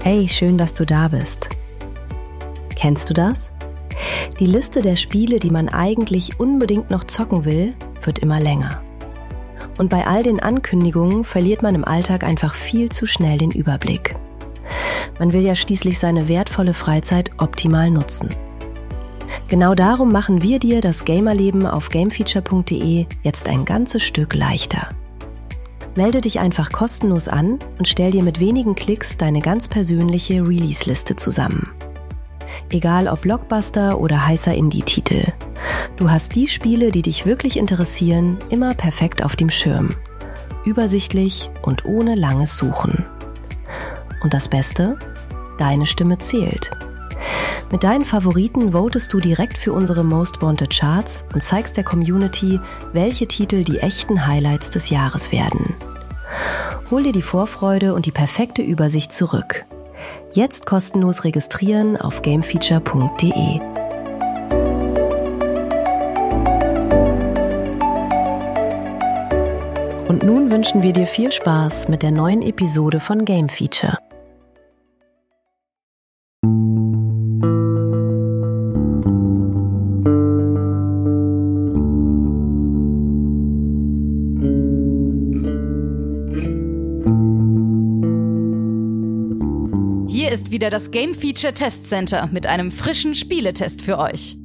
Hey, schön, dass du da bist. Kennst du das? Die Liste der Spiele, die man eigentlich unbedingt noch zocken will, wird immer länger. Und bei all den Ankündigungen verliert man im Alltag einfach viel zu schnell den Überblick. Man will ja schließlich seine wertvolle Freizeit optimal nutzen. Genau darum machen wir dir das Gamerleben auf gamefeature.de jetzt ein ganzes Stück leichter. Melde dich einfach kostenlos an und stell dir mit wenigen Klicks deine ganz persönliche Release-Liste zusammen. Egal ob Blockbuster oder heißer Indie-Titel. Du hast die Spiele, die dich wirklich interessieren, immer perfekt auf dem Schirm. Übersichtlich und ohne langes Suchen. Und das Beste? Deine Stimme zählt. Mit deinen Favoriten votest du direkt für unsere Most Wanted Charts und zeigst der Community, welche Titel die echten Highlights des Jahres werden. Hol dir die Vorfreude und die perfekte Übersicht zurück. Jetzt kostenlos registrieren auf gamefeature.de. Und nun wünschen wir dir viel Spaß mit der neuen Episode von Game Feature. Hier ist wieder das Game Feature Test Center mit einem frischen Spieletest für euch.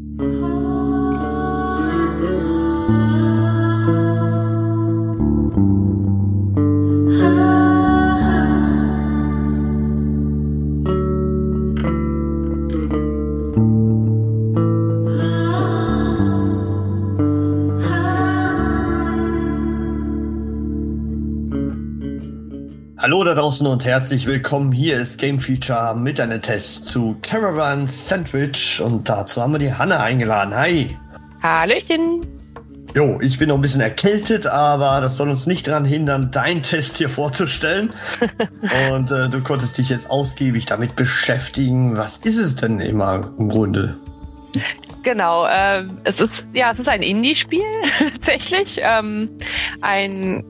Hallo da draußen und herzlich willkommen. Hier ist Game Feature mit einem Test zu Caravan Sandwich und dazu haben wir die Hanne eingeladen. Hi! Hallöchen! Jo, ich bin noch ein bisschen erkältet, aber das soll uns nicht daran hindern, deinen Test hier vorzustellen. Und du konntest dich jetzt ausgiebig damit beschäftigen. Was ist es denn immer im Grunde? Genau, es ist ein Indie-Spiel tatsächlich. Ein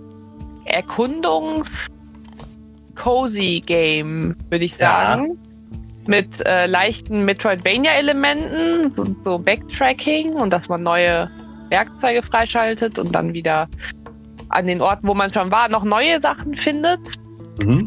Cozy-Game, würde ich sagen. Ja. Mit leichten Metroidvania-Elementen, so Backtracking und dass man neue Werkzeuge freischaltet und dann wieder an den Orten, wo man schon war, noch neue Sachen findet. Mhm.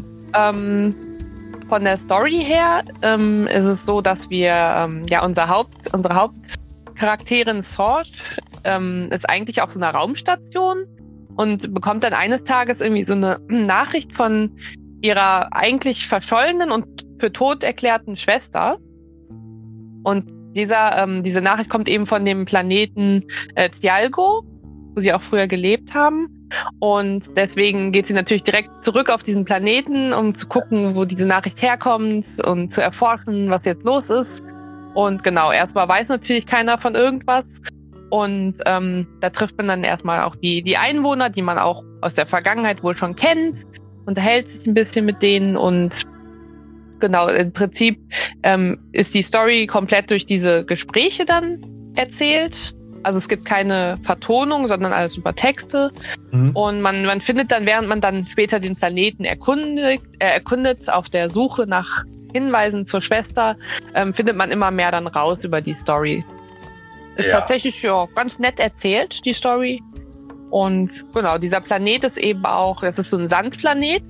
Von der Story her ist es so, dass wir unsere Hauptcharakterin Sword ist eigentlich auf so einer Raumstation und bekommt dann eines Tages irgendwie so eine Nachricht von ihrer eigentlich verschollenen und für tot erklärten Schwester. Und diese Nachricht kommt eben von dem Planeten Thialgo, wo sie auch früher gelebt haben. Und deswegen geht sie natürlich direkt zurück auf diesen Planeten, um zu gucken, wo diese Nachricht herkommt und zu erforschen, was jetzt los ist. Und genau, erstmal weiß natürlich keiner von irgendwas. Und da trifft man dann erstmal auch die Einwohner, die man auch aus der Vergangenheit wohl schon kennt, unterhält sich ein bisschen mit denen und genau, im Prinzip ist die Story komplett durch diese Gespräche dann erzählt. Also es gibt keine Vertonung, sondern alles über Texte. Mhm. Und man findet dann, während man dann später den Planeten erkundet auf der Suche nach Hinweisen zur Schwester, findet man immer mehr dann raus über die Story. Ist tatsächlich ganz nett erzählt, die Story. Und genau, dieser Planet ist eben auch, das ist so ein Sandplanet.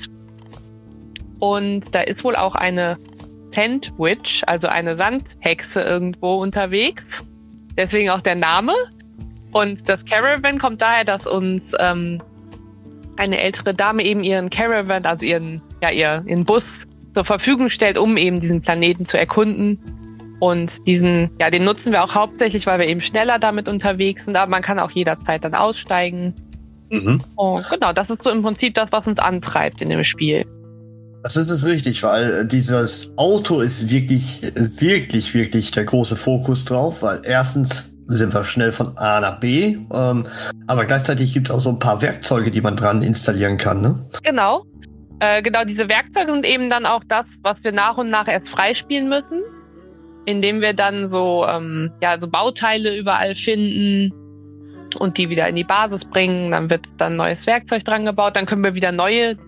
Und da ist wohl auch eine Sand Witch, also eine Sandhexe irgendwo unterwegs. Deswegen auch der Name. Und das Caravan kommt daher, dass uns eine ältere Dame eben ihren Caravan, also ihren Bus zur Verfügung stellt, um eben diesen Planeten zu erkunden. Und den nutzen wir auch hauptsächlich, weil wir eben schneller damit unterwegs sind, aber man kann auch jederzeit dann aussteigen. Mhm. Und genau, das ist so im Prinzip das, was uns antreibt in dem Spiel. Das ist es richtig, weil dieses Auto ist wirklich, wirklich, wirklich der große Fokus drauf, weil erstens sind wir schnell von A nach B, aber gleichzeitig gibt es auch so ein paar Werkzeuge, die man dran installieren kann, ne? Genau. Diese Werkzeuge sind eben dann auch das, was wir nach und nach erst freispielen müssen, indem wir dann so Bauteile überall finden und die wieder in die Basis bringen. Dann wird dann neues Werkzeug dran gebaut. Dann können wir wieder neue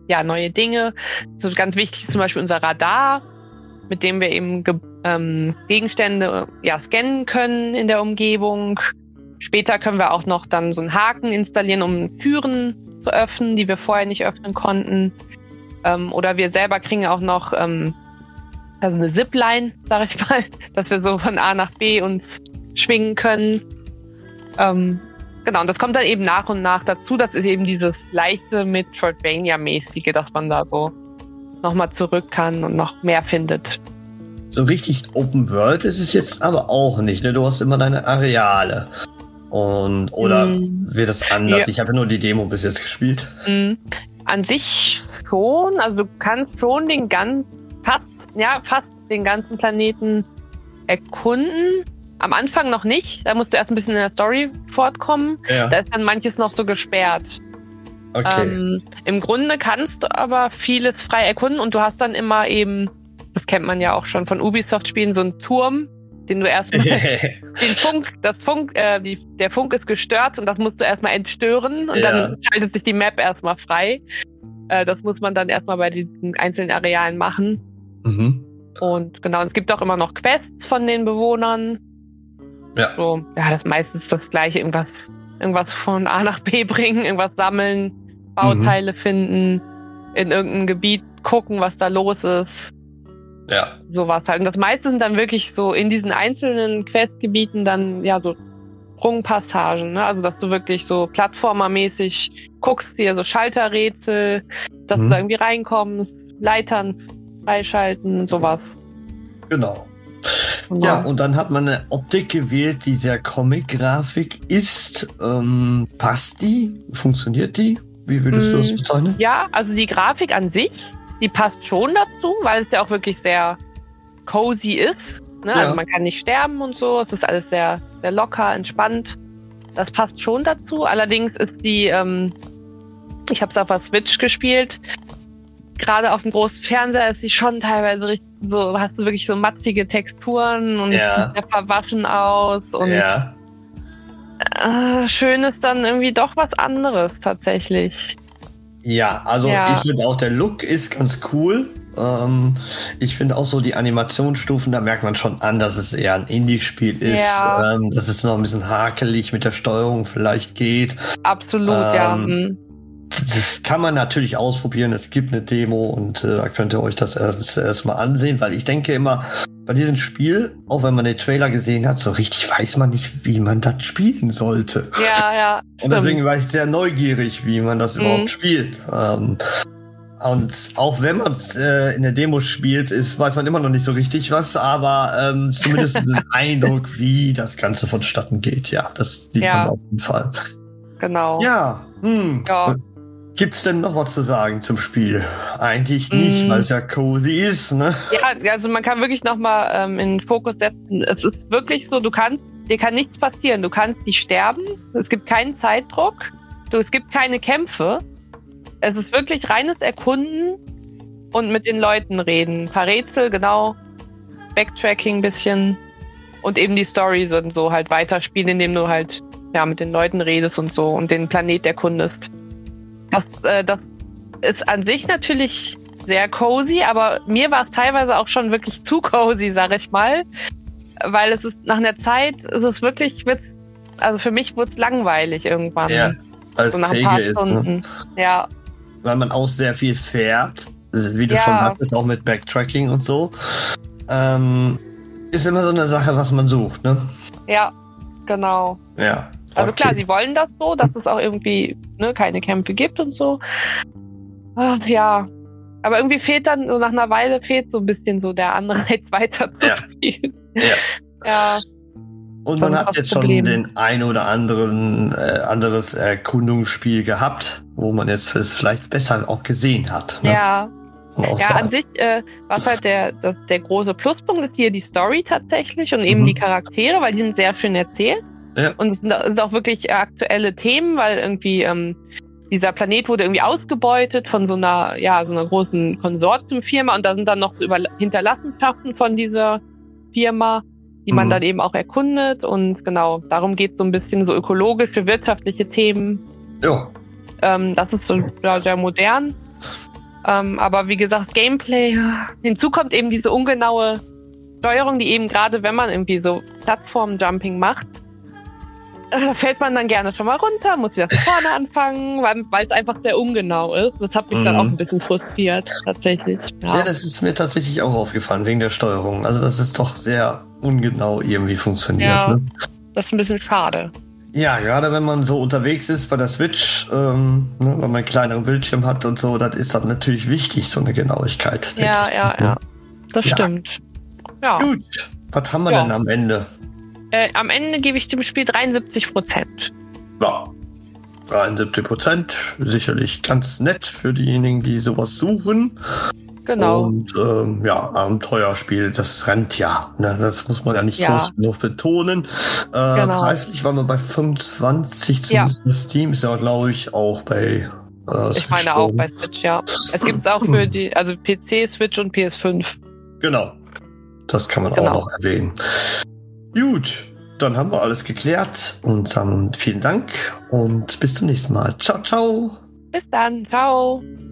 neue Dinge. So ganz wichtig ist zum Beispiel unser Radar, mit dem wir eben Gegenstände scannen können in der Umgebung. Später können wir auch noch dann so einen Haken installieren, um Türen zu öffnen, die wir vorher nicht öffnen konnten. Oder wir selber kriegen auch noch eine Zipline, sag ich mal, dass wir so von A nach B uns schwingen können. Genau, und das kommt dann eben nach und nach dazu. Das ist eben dieses leichte Metroidvania-mäßige, dass man da so nochmal zurück kann und noch mehr findet. So richtig Open World ist es jetzt aber auch nicht, ne? Du hast immer deine Areale. Oder wird das anders? Ja. Ich habe ja nur die Demo bis jetzt gespielt. An sich schon, also du kannst schon fast den ganzen Planeten erkunden. Am Anfang noch nicht, da musst du erst ein bisschen in der Story fortkommen. Ja. Da ist dann manches noch so gesperrt. Okay. Im Grunde kannst du aber vieles frei erkunden und du hast dann immer eben, das kennt man ja auch schon von Ubisoft-Spielen, so einen Turm, den du erstmal, der Funk ist gestört und das musst du erstmal entstören und dann schaltet sich die Map erstmal frei. Das muss man dann erstmal bei diesen einzelnen Arealen machen. Mhm. Und genau, es gibt auch immer noch Quests von den Bewohnern. Ja. So, das meistens das Gleiche, irgendwas von A nach B bringen, irgendwas sammeln, Bauteile finden, in irgendein Gebiet gucken, was da los ist. Ja. Sowas halt. Und das meiste sind dann wirklich so in diesen einzelnen Questgebieten dann so Sprungpassagen, ne? Also dass du wirklich so plattformermäßig guckst, dir so Schalterrätsel, dass du da irgendwie reinkommst, Leitern freischalten, sowas. Genau. Ja, und dann hat man eine Optik gewählt, die sehr Comic-Grafik ist. Passt die? Funktioniert die? Wie würdest du das bezeichnen? Ja, also die Grafik an sich, die passt schon dazu, weil es ja auch wirklich sehr cozy ist. Ne? Ja. Also man kann nicht sterben und so. Es ist alles sehr, sehr locker, entspannt. Das passt schon dazu. Allerdings ist die, ich habe es auf der Switch gespielt, gerade auf dem großen Fernseher ist sie schon teilweise richtig so, hast du wirklich so matzige Texturen und sieht sehr verwaschen aus und schön ist dann irgendwie doch was anderes tatsächlich. Ja, also ich finde auch, der Look ist ganz cool. Ich finde auch so die Animationsstufen, da merkt man schon an, dass es eher ein Indie-Spiel ist, dass es noch ein bisschen hakelig mit der Steuerung vielleicht geht. Absolut, Das kann man natürlich ausprobieren. Es gibt eine Demo und da könnt ihr euch das erstmal ansehen, weil ich denke immer, bei diesem Spiel, auch wenn man den Trailer gesehen hat, so richtig weiß man nicht, wie man das spielen sollte. Ja. Und deswegen war ich sehr neugierig, wie man das überhaupt spielt. Und auch wenn man es in der Demo spielt, weiß man immer noch nicht so richtig was, aber zumindest einen Eindruck, wie das Ganze vonstatten geht. Ja, das sieht man auf jeden Fall. Genau. Ja. Gibt's denn noch was zu sagen zum Spiel? Eigentlich nicht, weil es ja cozy ist, ne? Ja, also man kann wirklich nochmal in den Fokus setzen. Es ist wirklich so, dir kann nichts passieren. Du kannst nicht sterben. Es gibt keinen Zeitdruck. Es gibt keine Kämpfe. Es ist wirklich reines Erkunden und mit den Leuten reden. Ein paar Rätsel, genau. Backtracking ein bisschen. Und eben die Story sind so halt weiterspielen, indem du halt mit den Leuten redest und so und den Planet erkundest. Das ist an sich natürlich sehr cozy, aber mir war es teilweise auch schon wirklich zu cozy, sag ich mal. Weil es ist nach einer Zeit, also für mich wird es langweilig irgendwann. Ja, weil es so nach ein paar Stunden. Ist, ne? Ja. Weil man auch sehr viel fährt, wie du schon sagtest, auch mit Backtracking und so. Ist immer so eine Sache, was man sucht, ne? Ja, genau. Ja. Also klar, sie wollen das so, dass es auch irgendwie keine Kämpfe gibt und so. Ja, aber irgendwie fehlt dann, so nach einer Weile so ein bisschen so der Anreiz weiter zu spielen. Ja. Und man hat jetzt schon den ein oder anderes Erkundungsspiel gehabt, wo man jetzt es vielleicht besser auch gesehen hat. Ne? Ja. An sich, was halt der große Pluspunkt ist hier die Story tatsächlich und eben die Charaktere, weil die sind sehr schön erzählt. Ja. Und es sind auch wirklich aktuelle Themen, weil irgendwie dieser Planet wurde irgendwie ausgebeutet von so einer großen Konsortiumfirma und da sind dann noch so Hinterlassenschaften von dieser Firma, die man dann eben auch erkundet und genau, darum geht es so ein bisschen so ökologische, wirtschaftliche Themen. Ja. Das ist so sehr modern. Aber wie gesagt, Gameplay. Hinzu kommt eben diese ungenaue Steuerung, die eben gerade, wenn man irgendwie so Plattform-Jumping macht, da fällt man dann gerne schon mal runter, muss wieder von vorne anfangen, weil es einfach sehr ungenau ist. Das hat mich dann auch ein bisschen frustriert, tatsächlich. Ja, das ist mir tatsächlich auch aufgefallen, wegen der Steuerung. Also das ist doch sehr ungenau irgendwie funktioniert. Ja, ne? Das ist ein bisschen schade. Ja, gerade wenn man so unterwegs ist bei der Switch, weil man einen kleineren Bildschirm hat und so, das ist dann natürlich wichtig, so eine Genauigkeit. Ja. Das stimmt. Ja. Gut, was haben wir denn am Ende? Am Ende gebe ich dem Spiel 73%. Ja, 73%. Sicherlich ganz nett für diejenigen, die sowas suchen. Genau. Und Abenteuerspiel, das rennt ja. Ne? Das muss man ja nicht groß genug betonen. Genau. Preislich waren wir bei 25, zumindest das Steam ist ja, glaube ich, auch bei Switch. Ich meine auch bei Switch, ja. Es gibt es auch für die, also PC, Switch und PS5. Genau. Das kann man auch noch erwähnen. Gut, dann haben wir alles geklärt und dann vielen Dank und bis zum nächsten Mal. Ciao, ciao. Bis dann, ciao.